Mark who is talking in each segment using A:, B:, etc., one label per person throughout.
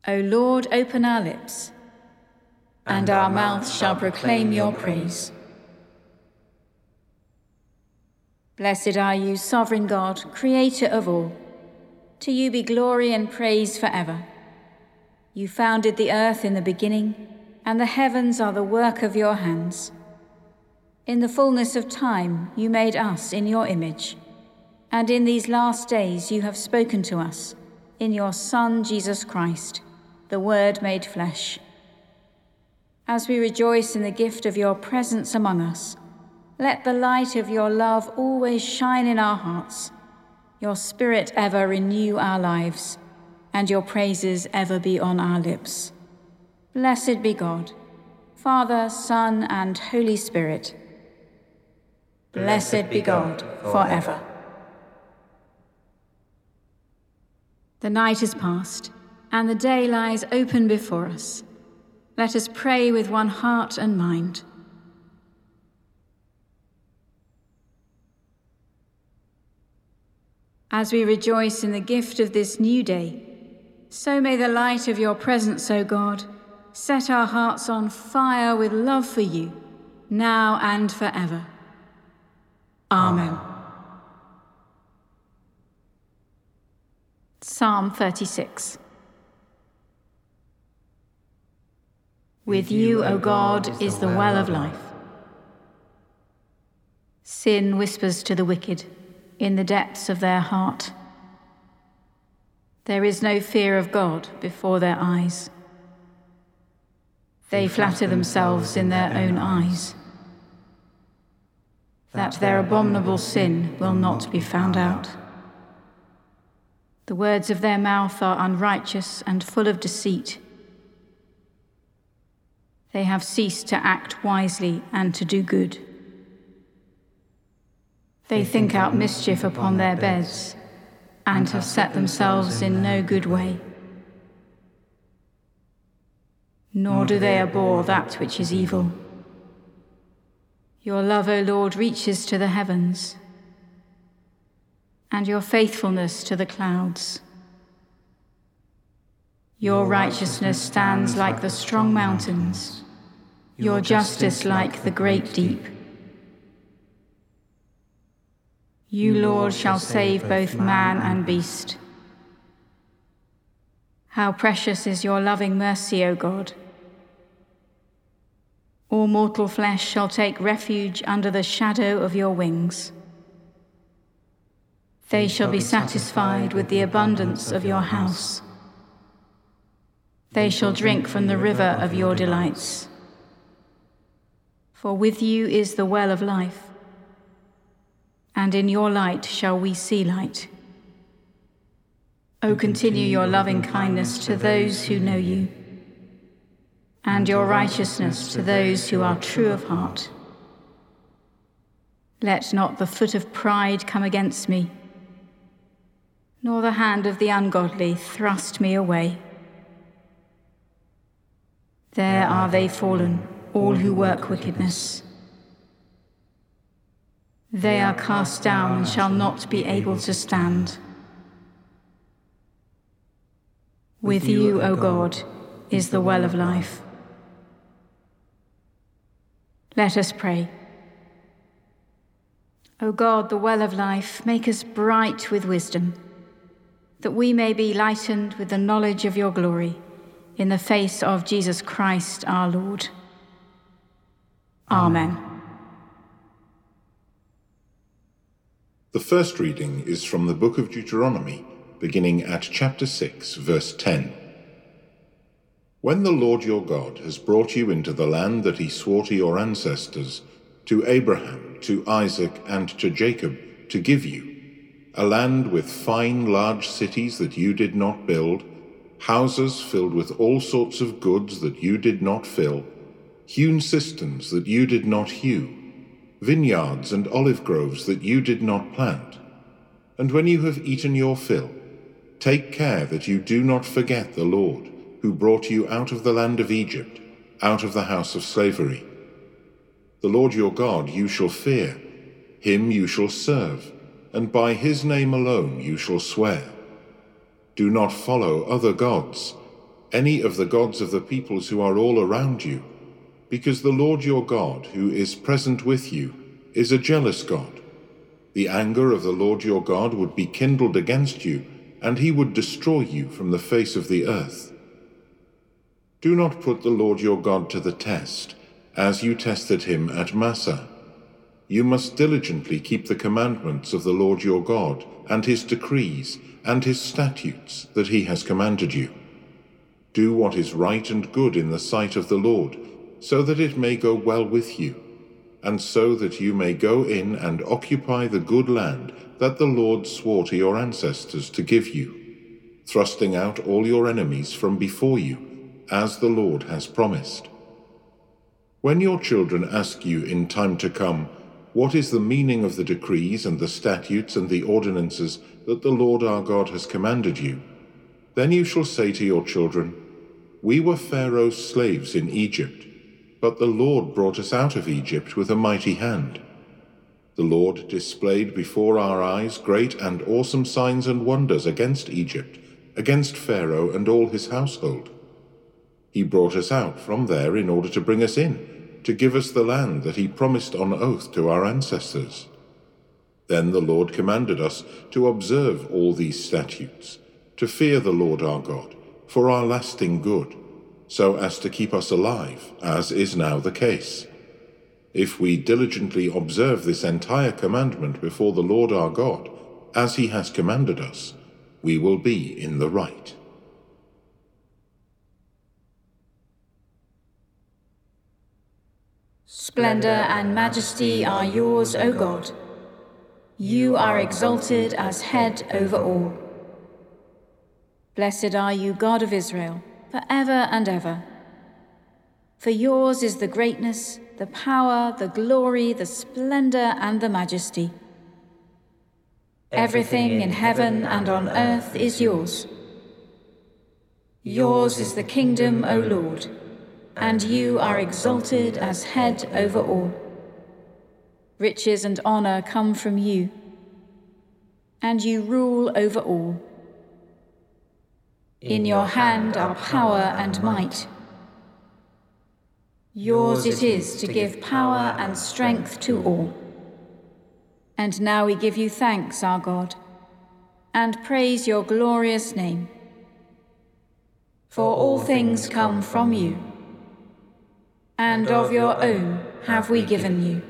A: O Lord, open our lips, and our mouths shall proclaim your praise. Blessed are you, sovereign God, creator of all. To you be glory and praise forever. You founded the earth in the beginning, and the heavens are the work of your hands. In the fullness of time you made us in your image, and in these last days you have spoken to us in your Son, Jesus Christ, the Word made flesh. As we rejoice in the gift of your presence among us, let the light of your love always shine in our hearts, your Spirit ever renew our lives, and your praises ever be on our lips. Blessed be God, Father, Son, and Holy Spirit. Blessed be God forever. The night is past, and the day lies open before us. Let us pray with one heart and mind. As we rejoice in the gift of this new day, so may the light of your presence, O God, set our hearts on fire with love for you, now and forever. Amen. Psalm 36. With you, O God, is the well of life. Sin whispers to the wicked in the depths of their heart. There is no fear of God before their eyes. They flatter themselves in their own eyes, that their abominable sin will not be found out. The words of their mouth are unrighteous and full of deceit. They have ceased to act wisely and to do good. They think out mischief upon their beds, and have set themselves in no good way. Nor do they abhor that which is evil. Your love, O Lord, reaches to the heavens, and your faithfulness to the clouds. Your righteousness stands like the strong mountains, your justice like the great deep. You, Lord, shall save both man and beast. How precious is your loving mercy, O God! All mortal flesh shall take refuge under the shadow of your wings. They shall be satisfied with the abundance of your house. They shall drink from the river of your delights. For with you is the well of life, and in your light shall we see light. O continue your loving kindness to those who know you, and your righteousness to those who are true of heart. Let not the foot of pride come against me, nor the hand of the ungodly thrust me away. There are they fallen, all who work wickedness. They are cast down and shall not be able to stand. With you, O God, is the well of life. Let us pray. O God, the well of life, make us bright with wisdom, that we may be lightened with the knowledge of your glory in the face of Jesus Christ our Lord. Amen.
B: The first reading is from the book of Deuteronomy, beginning at chapter 6, verse 10. When the Lord your God has brought you into the land that he swore to your ancestors, to Abraham, to Isaac, and to Jacob, to give you, a land with fine large cities that you did not build, houses filled with all sorts of goods that you did not fill, hewn cisterns that you did not hew, vineyards and olive groves that you did not plant. And when you have eaten your fill, take care that you do not forget the Lord, who brought you out of the land of Egypt, out of the house of slavery. The Lord your God you shall fear, him you shall serve, and by his name alone you shall swear. Do not follow other gods, any of the gods of the peoples who are all around you, because the Lord your God, who is present with you, is a jealous God. The anger of the Lord your God would be kindled against you, and he would destroy you from the face of the earth. Do not put the Lord your God to the test, as you tested him at Massah. You must diligently keep the commandments of the Lord your God, and his decrees, and his statutes that he has commanded you. Do what is right and good in the sight of the Lord, so that it may go well with you, and so that you may go in and occupy the good land that the Lord swore to your ancestors to give you, thrusting out all your enemies from before you, as the Lord has promised. When your children ask you in time to come, what is the meaning of the decrees and the statutes and the ordinances that the Lord our God has commanded you, then you shall say to your children, We were Pharaoh's slaves in Egypt, but the Lord brought us out of Egypt with a mighty hand. The Lord displayed before our eyes great and awesome signs and wonders against Egypt, against Pharaoh and all his household. He brought us out from there in order to bring us in, to give us the land that he promised on oath to our ancestors. Then the Lord commanded us to observe all these statutes, to fear the Lord our God, for our lasting good, so as to keep us alive, as is now the case. If we diligently observe this entire commandment before the Lord our God, as he has commanded us, we will be in the right.
A: Splendor and majesty are yours, O God. You are exalted as head over all. Blessed are you, God of Israel, forever and ever. For yours is the greatness, the power, the glory, the splendor, and the majesty. Everything in heaven and on earth is yours. Yours is the kingdom, O Lord, and you are exalted as head over all. Riches and honor come from you, and you rule over all. In your hand are power and might. Yours it is to give power and strength to all. And now we give you thanks, our God, and praise your glorious name. For all things come from you, and of your own have we given you.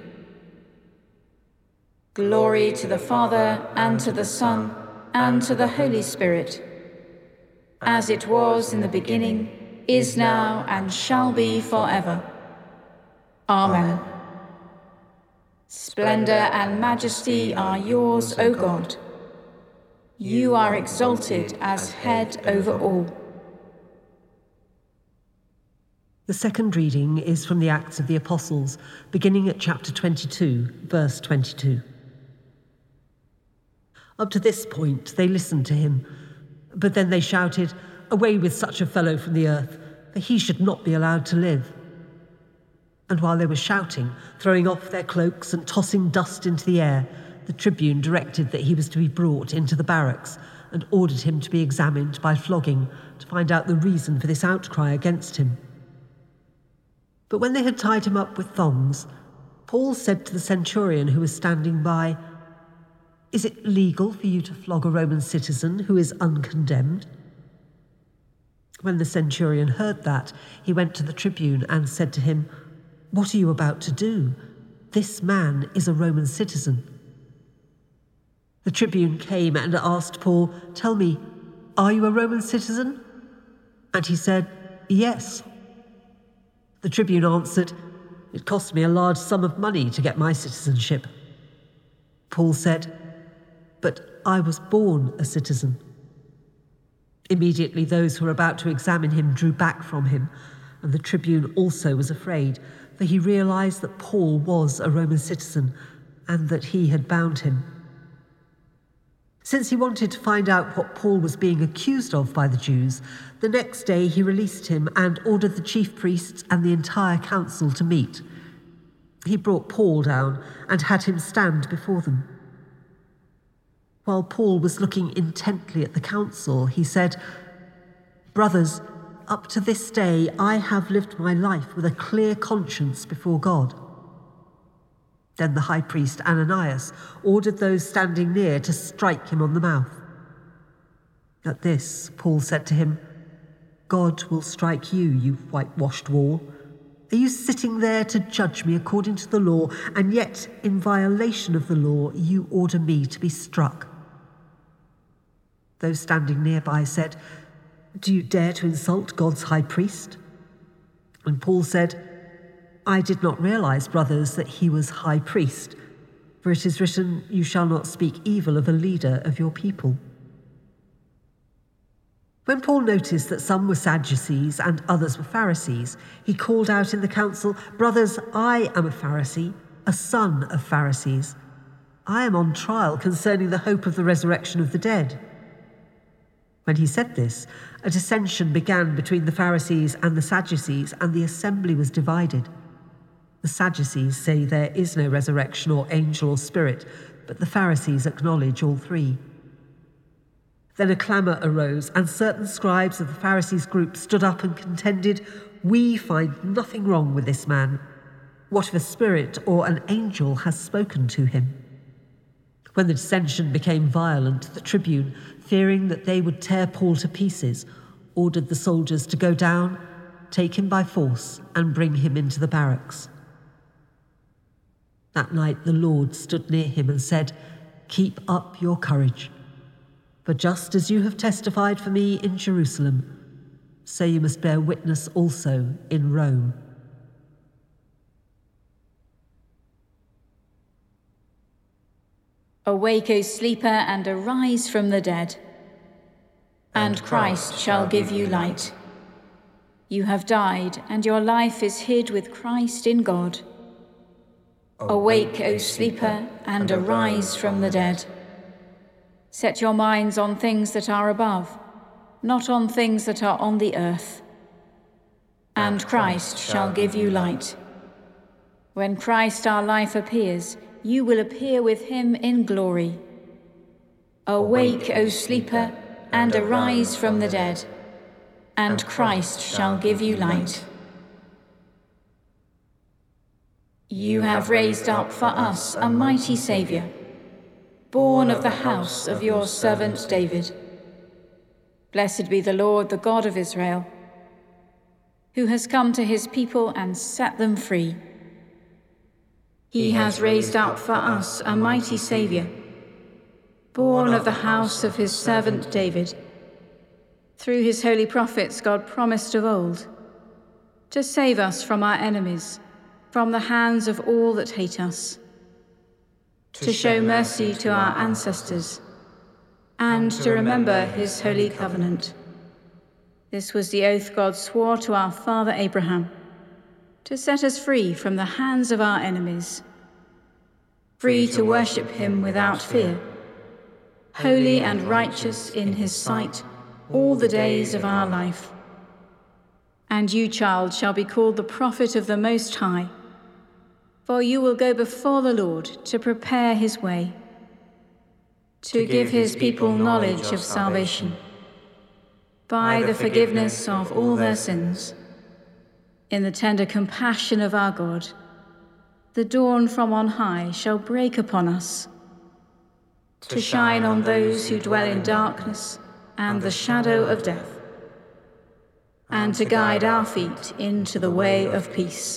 A: Glory to the Father, and to the Son, and to the Holy Spirit, as it was in the beginning, is now, and shall be forever. Amen. Splendor and majesty are yours, O God. You are exalted as head over all.
C: The second reading is from the Acts of the Apostles, beginning at chapter 22, verse 22. Up to this point, they listened to him, but then they shouted, "Away with such a fellow from the earth, for he should not be allowed to live." And while they were shouting, throwing off their cloaks and tossing dust into the air, the tribune directed that he was to be brought into the barracks and ordered him to be examined by flogging to find out the reason for this outcry against him. But when they had tied him up with thongs, Paul said to the centurion who was standing by, "Is it legal for you to flog a Roman citizen who is uncondemned?" When the centurion heard that, he went to the tribune and said to him, "What are you about to do? This man is a Roman citizen." The tribune came and asked Paul, "Tell me, are you a Roman citizen?" And he said, "Yes." The tribune answered, "It cost me a large sum of money to get my citizenship." Paul said, "But I was born a citizen." Immediately those who were about to examine him drew back from him, and the tribune also was afraid, for he realized that Paul was a Roman citizen and that he had bound him. Since he wanted to find out what Paul was being accused of by the Jews, the next day he released him and ordered the chief priests and the entire council to meet. He brought Paul down and had him stand before them. While Paul was looking intently at the council, he said, "Brothers, up to this day I have lived my life with a clear conscience before God." Then the high priest Ananias ordered those standing near to strike him on the mouth. At this, Paul said to him, "God will strike you, you whitewashed wall. Are you sitting there to judge me according to the law, and yet, in violation of the law, you order me to be struck?" Those standing nearby said, "Do you dare to insult God's high priest?" And Paul said, "I did not realize, brothers, that he was high priest, for it is written, 'You shall not speak evil of a leader of your people.'" When Paul noticed that some were Sadducees and others were Pharisees, he called out in the council, "Brothers, I am a Pharisee, a son of Pharisees. I am on trial concerning the hope of the resurrection of the dead." When he said this, a dissension began between the Pharisees and the Sadducees, and the assembly was divided. The Sadducees say there is no resurrection or angel or spirit, but the Pharisees acknowledge all three. Then a clamour arose, and certain scribes of the Pharisees' group stood up and contended, "We find nothing wrong with this man. What if a spirit or an angel has spoken to him?" When the dissension became violent, the tribune, fearing that they would tear Paul to pieces, ordered the soldiers to go down, take him by force, and bring him into the barracks. That night the Lord stood near him and said, "Keep up your courage. For just as you have testified for me in Jerusalem, so you must bear witness also in Rome."
A: Awake, O sleeper, and arise from the dead, and Christ shall give you light. You have died, and your life is hid with Christ in God. Awake, O sleeper, and arise from the dead. Set your minds on things that are above, not on things that are on the earth. And Christ shall give you light. When Christ our life appears, you will appear with him in glory. Awake, O sleeper, and arise from the dead, and Christ shall give you light. You have raised up for us a mighty Saviour, born of the house of your servant David. Blessed be the Lord, the God of Israel, who has come to his people and set them free. He has raised up for us a mighty Saviour, born of the house of his servant David. Through his holy prophets God promised of old to save us from our enemies, from the hands of all that hate us, to show mercy to our ancestors, and to remember his holy covenant. This was the oath God swore to our father Abraham, to set us free from the hands of our enemies, free to worship him without fear, holy and righteous in his sight all the days of our life. And you, child, shall be called the prophet of the Most High, for you will go before the Lord to prepare his way, to give his people knowledge of salvation, by the forgiveness of all their sins. In the tender compassion of our God, the dawn from on high shall break upon us, to shine on those who dwell in darkness and the shadow of death, and to guide our feet into the way of peace.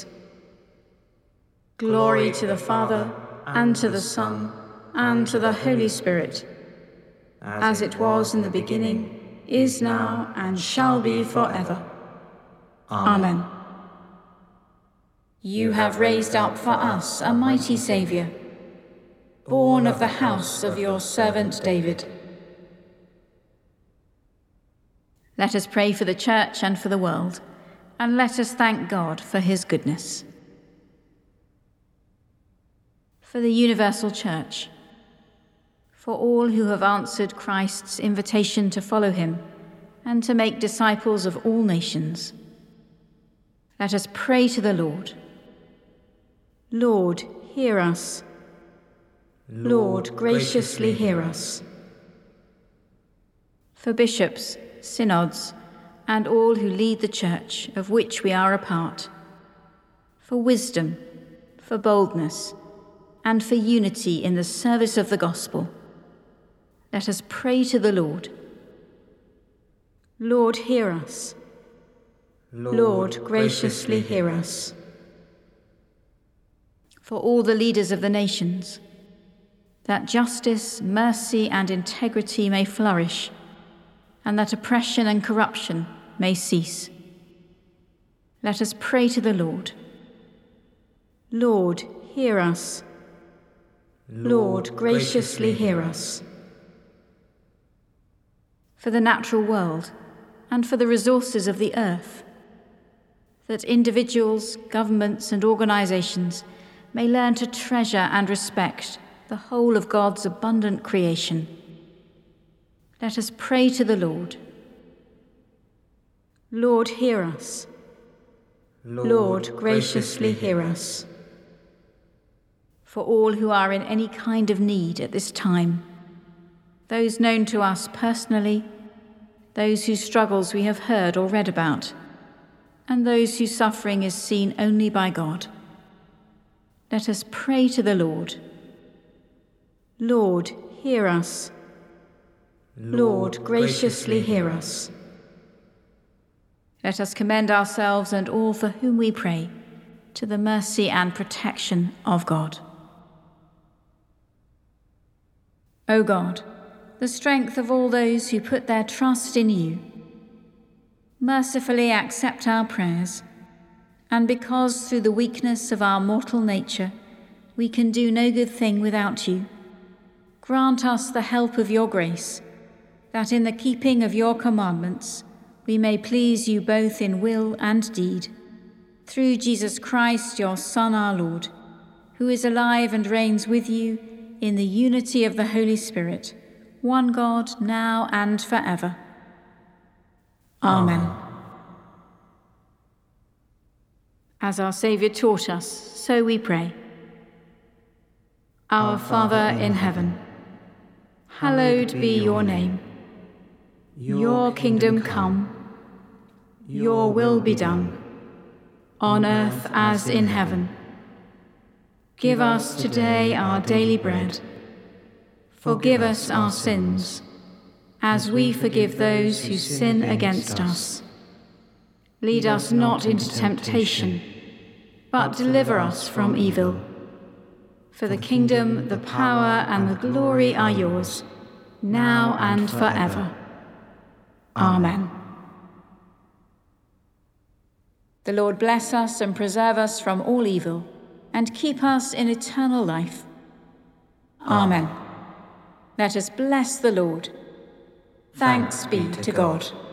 A: Glory to the Father, and to the Son, and to the Holy Spirit, as it was in the beginning, is now, and shall be forever. Amen. You have raised up for us a mighty Saviour, born of the house of your servant David. Let us pray for the Church and for the world, and let us thank God for his goodness. For the universal Church, for all who have answered Christ's invitation to follow him and to make disciples of all nations. Let us pray to the Lord. Lord, hear us. Lord, graciously hear us. For bishops, synods, and all who lead the church of which we are a part, for wisdom, for boldness, and for unity in the service of the gospel. Let us pray to the Lord. Lord, hear us. Lord, graciously hear us. For all the leaders of the nations, that justice, mercy, and integrity may flourish, and that oppression and corruption may cease. Let us pray to the Lord. Lord, hear us. Lord, graciously hear us. For the natural world and for the resources of the earth, that individuals, governments, and organizations may learn to treasure and respect the whole of God's abundant creation. Let us pray to the Lord. Lord, hear us. Lord, graciously hear us. For all who are in any kind of need at this time, those known to us personally, those whose struggles we have heard or read about, and those whose suffering is seen only by God. Let us pray to the Lord. Lord, hear us. Lord, graciously hear us. Let us commend ourselves and all for whom we pray to the mercy and protection of God. O God, the strength of all those who put their trust in you, mercifully accept our prayers, and because through the weakness of our mortal nature we can do no good thing without you, grant us the help of your grace, that in the keeping of your commandments we may please you both in will and deed, through Jesus Christ, your Son, our Lord, who is alive and reigns with you in the unity of the Holy Spirit, one God, now and forever. Amen. As our Saviour taught us, so we pray. Our Father in heaven, hallowed be your name. Your kingdom come, your will be done, on earth as in heaven. Give us today our daily bread. Forgive us our sins, as we forgive those who sin against us. Lead us not into temptation, but deliver us from evil. For the kingdom, the power, and the glory are yours, now and forever. Amen. The Lord bless us and preserve us from all evil, and keep us in eternal life. Amen. Let us bless the Lord. Thanks be to God.